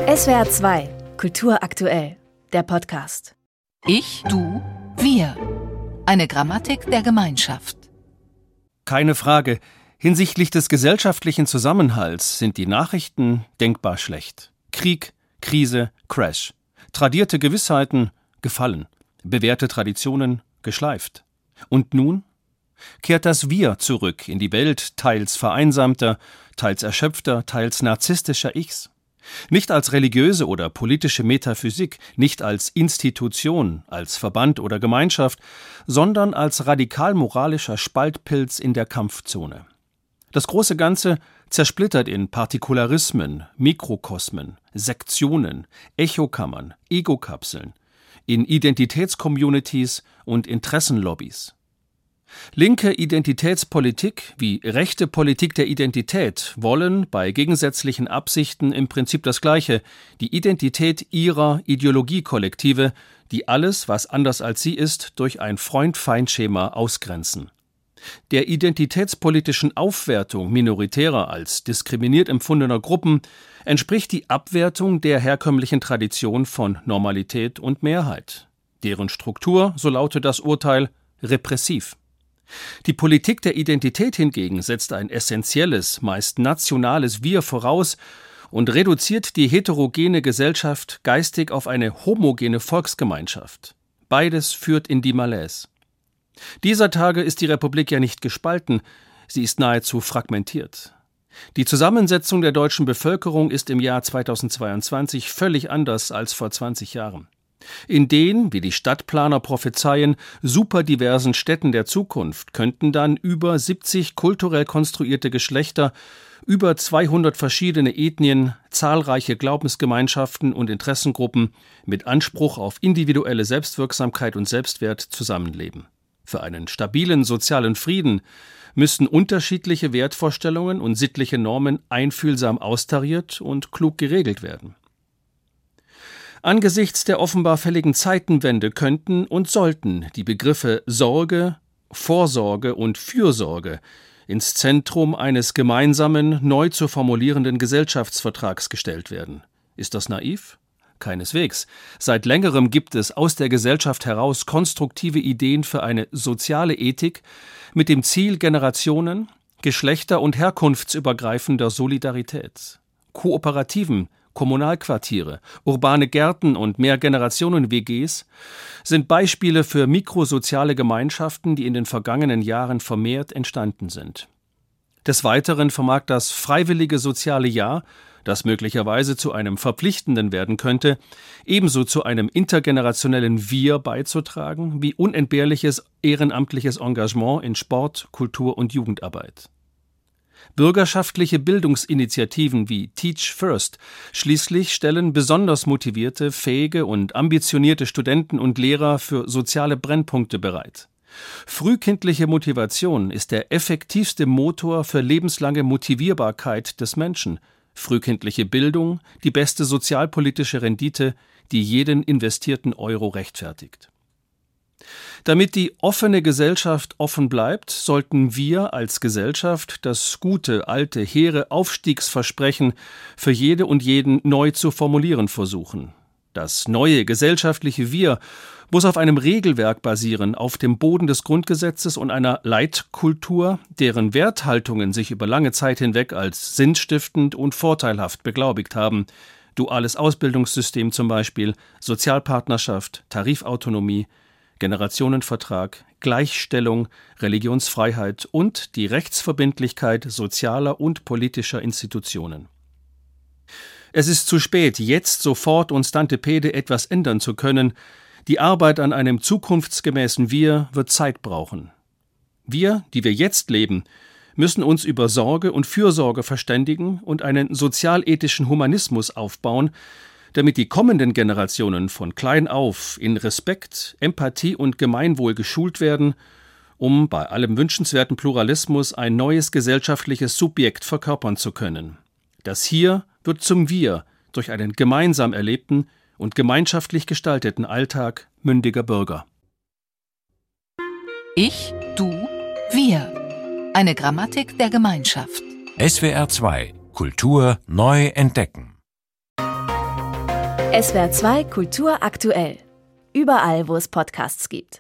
SWR 2, Kultur aktuell, der Podcast. Ich, du, wir. Eine Grammatik der Gemeinschaft. Keine Frage, hinsichtlich des gesellschaftlichen Zusammenhalts sind die Nachrichten denkbar schlecht. Krieg, Krise, Crash. Tradierte Gewissheiten gefallen, bewährte Traditionen geschleift. Und nun kehrt das Wir zurück in die Welt teils vereinsamter, teils erschöpfter, teils narzisstischer Ichs. Nicht als religiöse oder politische Metaphysik, nicht als Institution, als Verband oder Gemeinschaft, sondern als radikal-moralischer Spaltpilz in der Kampfzone. Das große Ganze zersplittert in Partikularismen, Mikrokosmen, Sektionen, Echokammern, Egokapseln, in Identitätscommunities und Interessenlobbys. Linke Identitätspolitik wie rechte Politik der Identität wollen bei gegensätzlichen Absichten im Prinzip das Gleiche, die Identität ihrer Ideologiekollektive, die alles, was anders als sie ist, durch ein Freund-Feind-Schema ausgrenzen. Der identitätspolitischen Aufwertung minoritärer als diskriminiert empfundener Gruppen entspricht die Abwertung der herkömmlichen Tradition von Normalität und Mehrheit. Deren Struktur, so lautet das Urteil, repressiv. Die Politik der Identität hingegen setzt ein essentielles, meist nationales Wir voraus und reduziert die heterogene Gesellschaft geistig auf eine homogene Volksgemeinschaft. Beides führt in die Malaise. Dieser Tage ist die Republik ja nicht gespalten, sie ist nahezu fragmentiert. Die Zusammensetzung der deutschen Bevölkerung ist im Jahr 2022 völlig anders als vor 20 Jahren. In den, wie die Stadtplaner prophezeien, superdiversen Städten der Zukunft könnten dann über 70 kulturell konstruierte Geschlechter, über 200 verschiedene Ethnien, zahlreiche Glaubensgemeinschaften und Interessengruppen mit Anspruch auf individuelle Selbstwirksamkeit und Selbstwert zusammenleben. Für einen stabilen sozialen Frieden müssten unterschiedliche Wertvorstellungen und sittliche Normen einfühlsam austariert und klug geregelt werden. Angesichts der offenbar fälligen Zeitenwende könnten und sollten die Begriffe Sorge, Vorsorge und Fürsorge ins Zentrum eines gemeinsamen, neu zu formulierenden Gesellschaftsvertrags gestellt werden. Ist das naiv? Keineswegs. Seit längerem gibt es aus der Gesellschaft heraus konstruktive Ideen für eine soziale Ethik mit dem Ziel generationen-, geschlechter- und herkunftsübergreifender Solidarität. Kooperativen, Kommunalquartiere, urbane Gärten und Mehrgenerationen-WGs sind Beispiele für mikrosoziale Gemeinschaften, die in den vergangenen Jahren vermehrt entstanden sind. Des Weiteren vermag das freiwillige soziale Jahr, das möglicherweise zu einem verpflichtenden werden könnte, ebenso zu einem intergenerationellen Wir beizutragen, wie unentbehrliches ehrenamtliches Engagement in Sport, Kultur und Jugendarbeit. Bürgerschaftliche Bildungsinitiativen wie Teach First schließlich stellen besonders motivierte, fähige und ambitionierte Studenten und Lehrer für soziale Brennpunkte bereit. Frühkindliche Motivation ist der effektivste Motor für lebenslange Motivierbarkeit des Menschen. Frühkindliche Bildung die beste sozialpolitische Rendite, die jeden investierten Euro rechtfertigt. Damit die offene Gesellschaft offen bleibt, sollten wir als Gesellschaft das gute, alte, hehre Aufstiegsversprechen für jede und jeden neu zu formulieren versuchen. Das neue gesellschaftliche Wir muss auf einem Regelwerk basieren, auf dem Boden des Grundgesetzes und einer Leitkultur, deren Werthaltungen sich über lange Zeit hinweg als sinnstiftend und vorteilhaft beglaubigt haben. Duales Ausbildungssystem zum Beispiel, Sozialpartnerschaft, Tarifautonomie, Generationenvertrag, Gleichstellung, Religionsfreiheit und die Rechtsverbindlichkeit sozialer und politischer Institutionen. Es ist zu spät, jetzt sofort und stantepede etwas ändern zu können. Die Arbeit an einem zukunftsgemäßen Wir wird Zeit brauchen. Wir, die wir jetzt leben, müssen uns über Sorge und Fürsorge verständigen und einen sozialethischen Humanismus aufbauen, damit die kommenden Generationen von klein auf in Respekt, Empathie und Gemeinwohl geschult werden, um bei allem wünschenswerten Pluralismus ein neues gesellschaftliches Subjekt verkörpern zu können. Das Hier wird zum Wir durch einen gemeinsam erlebten und gemeinschaftlich gestalteten Alltag mündiger Bürger. Ich, du, wir. Eine Grammatik der Gemeinschaft. SWR 2 Kultur neu entdecken. SWR 2 Kultur aktuell. Überall, wo es Podcasts gibt.